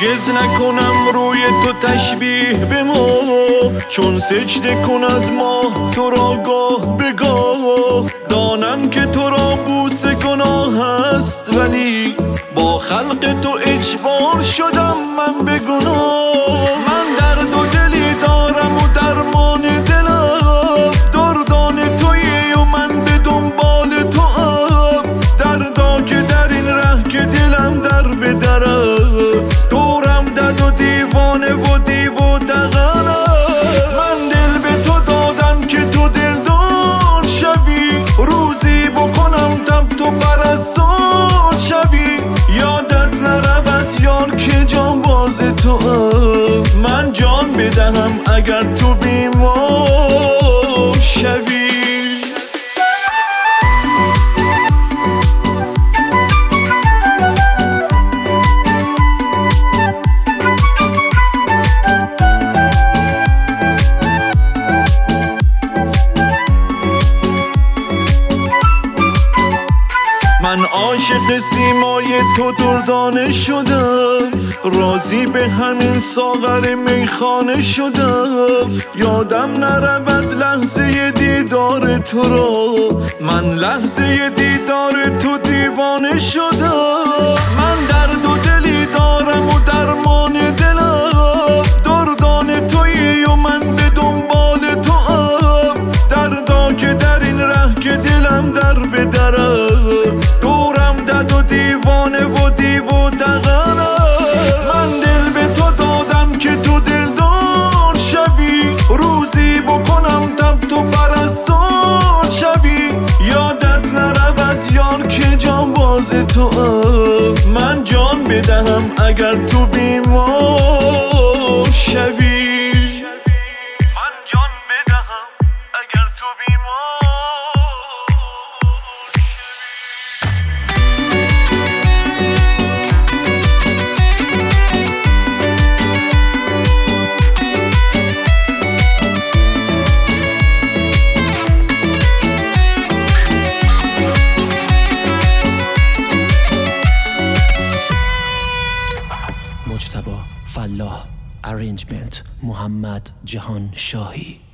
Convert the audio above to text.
هرگز نکنم روی تو تشبیه به ما، چون سجده کند ماه تو را گاه به گاه. دانم که تو را بوسه گناه است، ولی با خلق تو اجبار شدم من به گناه. من درد و دلی دارم و درمان دلم دردان تویی و من به دنبال تو ام. دردا که در این ره که دلم در به در است، دورم دد و دیوانه و دیو و دغنم. من دل به تو دادم که تو دلدار شوی، روزی بکنم تب تو پرستار شوی. یادت نرود یار که جان باز تو ام، من جان بدهم اگر تو بیمار شوی. من عاشق سیمای تو دردانه شدم، راضی به همین ساغر میخانه شدم. یادم نرود لحظه دیدار تو را، من لحظه دیدار تو دیوانه شدم. من درد و دلی دارم و درمان دلم دردان تویی و من به دنبال تو ام. دردا که در این ره که دلم در به در است، دورم دد و دیوانه و دیو و دغنم. من دل به تو دادم که تو دلدار شوی، روزی بکنم تب تو پرستار شوی. یادت نرود یار که جان باز تو ام، من جان بدهم اگر تو بیمار شوی. من جان بدهم اگر تو بیمار. مجتبی فلاح، ارنجمنت محمد جهان شاهی.